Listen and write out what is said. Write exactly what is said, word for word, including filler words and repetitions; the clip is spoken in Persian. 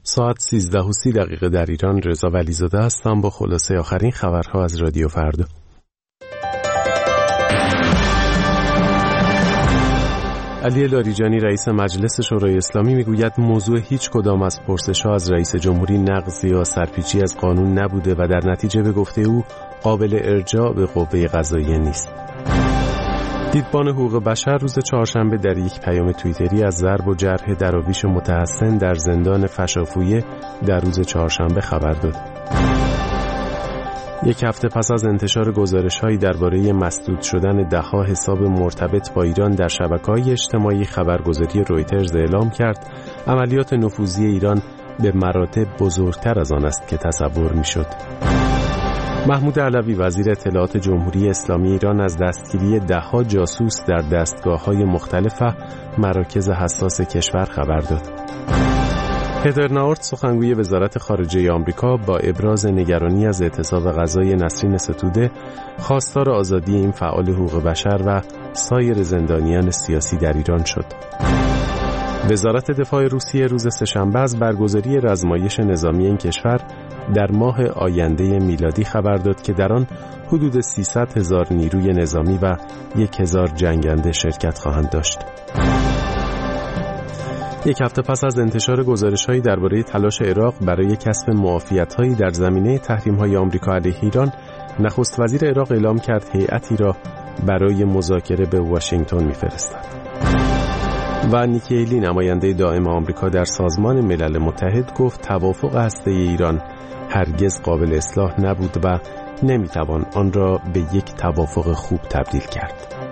ساعت سیزده و سی دقیقه در ایران. رضا ولیزاده هستم با خلاصه آخرین خبرها از رادیو فردا. علی لاریجانی رئیس مجلس شورای اسلامی میگوید موضوع هیچ کدام از پرسش‌ها از رئیس جمهوری نقض یا سرپیچی از قانون نبوده و در نتیجه به گفته او قابل ارجاع به قوه قضاییه نیست. دیدبان حقوق بشر روز چهارشنبه در یک پیام توییتری از ضرب و جرح دراویش متحسن در زندان فشافویه در روز چهارشنبه خبر داد. یک هفته پس از انتشار گزارش‌هایی درباره مسدود شدن ده‌ها حساب مرتبط با ایران در شبکه‌های اجتماعی، خبرگزاری رویترز اعلام کرد عملیات نفوذی ایران به مراتب بزرگتر از آن است که تصور می‌شد. محمود علوی وزیر اطلاعات جمهوری اسلامی ایران از دستگیری ده‌ها جاسوس در دستگاه‌های مختلف و مراکز حساس کشور خبر داد. هدر ناورت سخنگوی وزارت خارجه آمریکا با ابراز نگرانی از اعتصاب غذای نسرین ستوده خواستار آزادی این فعال حقوق بشر و سایر زندانیان سیاسی در ایران شد. وزارت دفاع روسیه روز سه‌شنبه از برگزاری رزمایش نظامی این کشور در ماه آینده میلادی خبر داد که در آن حدود سیصد هزار نیروی نظامی و یک هزار جنگنده شرکت خواهند داشت. یک هفته پس از انتشار گزارش‌هایی درباره تلاش عراق برای کسب معافیت‌هایی در زمینه تحریم‌های آمریکا علیه ایران، نخست وزیر عراق اعلام کرد هیئتی را برای مذاکره به واشنگتن می‌فرستد. و نیکی هیلی نماینده دائم آمریکا در سازمان ملل متحد گفت توافق هسته‌ای ایران هرگز قابل اصلاح نبود و نمی‌توان آن را به یک توافق خوب تبدیل کرد.